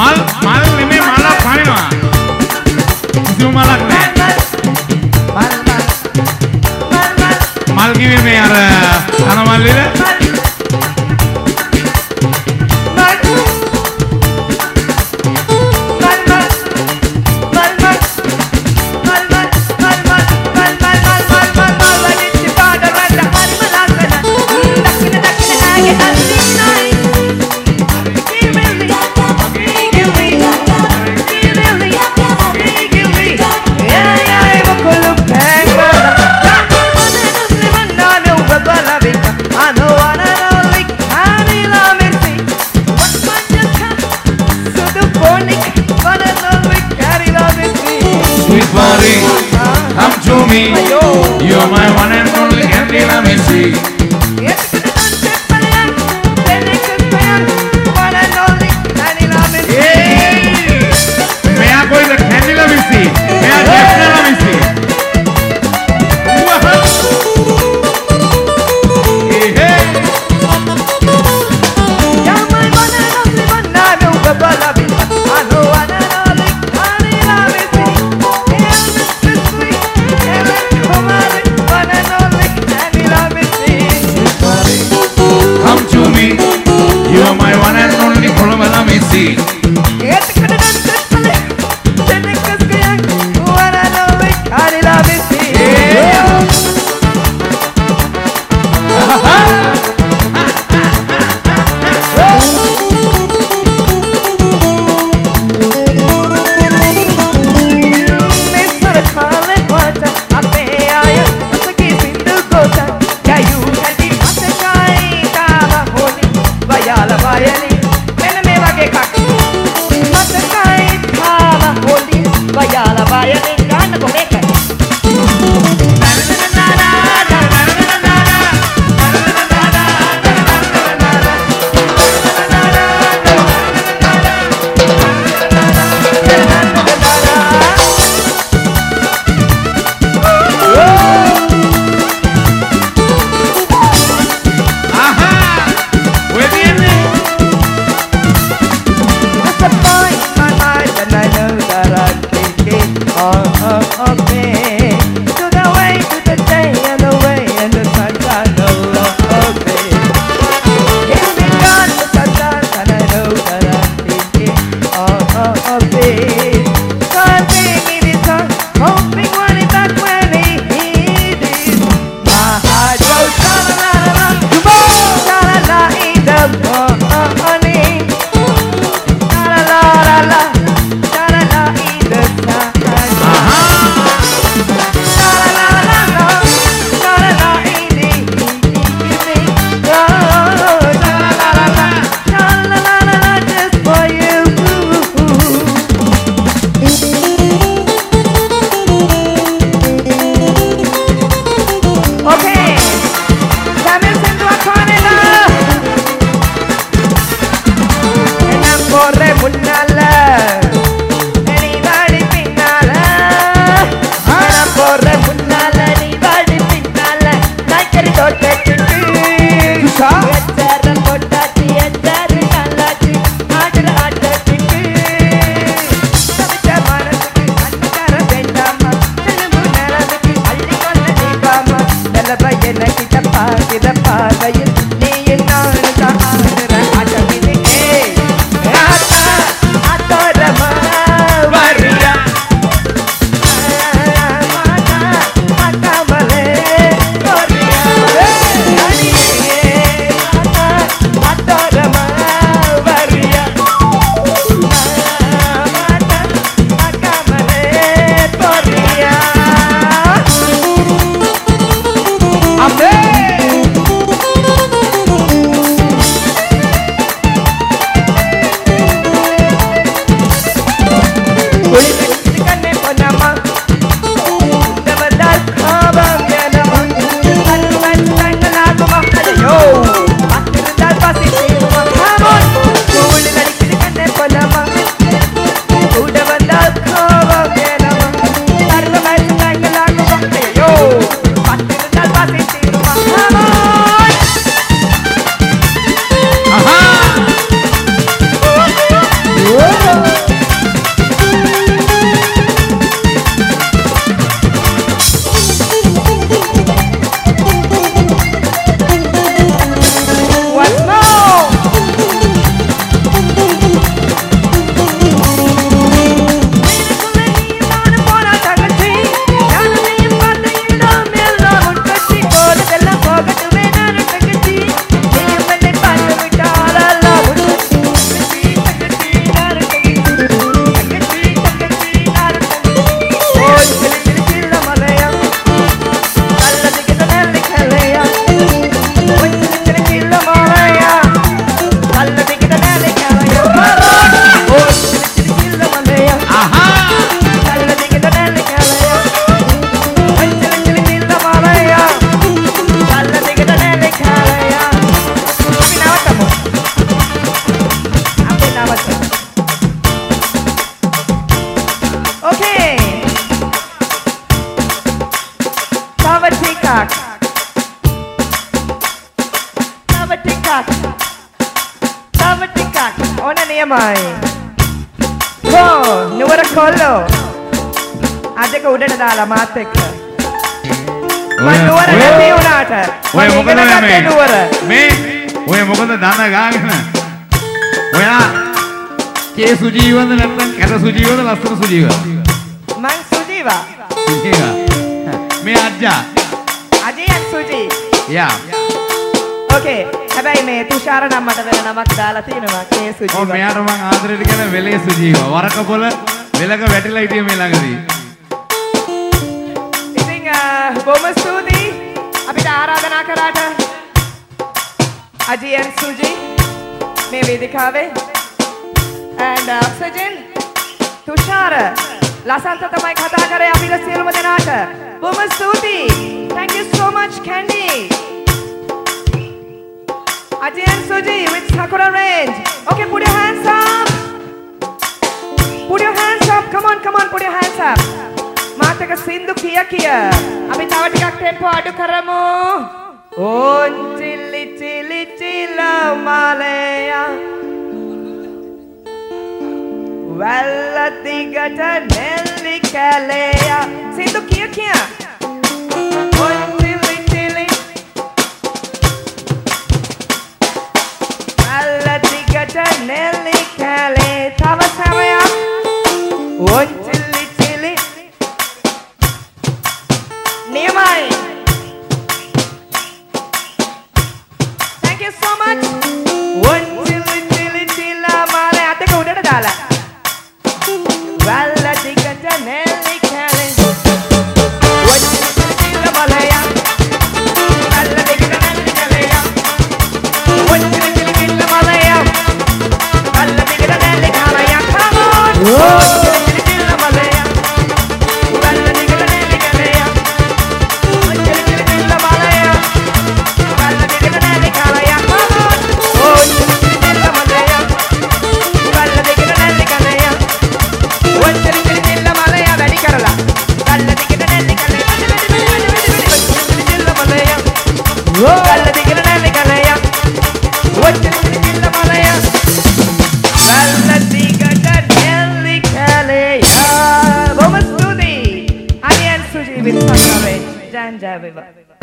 mal ini malah panen mah. Musim malah nih. Mal gini nih ada tanah mal ini. Come to me, you're my one and only candy, let me see. May I go in the candy, let me see. May I definitely let me see. You're my one and only one, I know the love it. I know one and only candy, let me see. Come to me, you're my one and only problem, let me see. නියමයි. නුවර කොල්ලෝ. අදක උඩට දාලා මාත් එක්ක. මම නුවර නැති වුණාට. ඔය මොකද මේ නුවර. මේ ඔය මොකද දන ගාගෙන. ඔයා කේ සුජීවද නැත්නම් කැත සුජීවද ලස්සන සුජීවද? මං සුජීවා. සුජීවා. මේ අජ්ජා. අජයන් සුජී. යා. ඕකේ. හැබැයි මේ තුෂාර නම් මට වෙන නමක් දාලා තියෙනවා කේ සුජීවා. ඔව් මෙයාට මං ආදරෙට කියන වෙලේ සුජීවා. වරකපොළ වෙලක වැටිලා හිටියේ මේ ළඟදී. ඉතින් බොහොම ස්තුතියි අපිට ආරාධනා කරාට අජයන් සුජී මේ වේදිකාවේ and oxygen තුෂාර ලසන්ත තමයි කතා කරේ අපිට සියලුම දෙනාට බොහොම ස්තුතියි. Thank you so much Candy. Ajay and Suji with Sakura Range. Okay, put your hands up. Put your hands up. Come on, put your hands up. Mataka Sindhu Kia Kia. Abhi tawa tikak tempo adu karamu. On chili chili chilla malaya. Valla digata nelli kaleya. Sindhu Kia Kia. On chili chili. Valla digata nelli kale. Tava samaya. On chili chili. Niyamai. Thank you so much. On chili chili chilla male. Ateka udada dala. Valla digata nelli kale. On chili chilla malaya. Valla digata nelli kaleya. On chili chilla malaya. Valla digata nelli kaleya. Come on. On chili chilla malaya. Valla digata nelli kaleya. On chili chilla malaya. Valla digata nelli kaleya. Come on. On chili chilla malaya. Valla digata nelli kaleya. On chili chilla malaya. Very karala. Valla digata nelli kaleya. On chili chilla malaya. Valla digata nelli kaleya. On chili chilla malaya. Valla digata nelli kaleya. Boma Studi. Ajay and Suji with Sakura Range. Jan Javiva.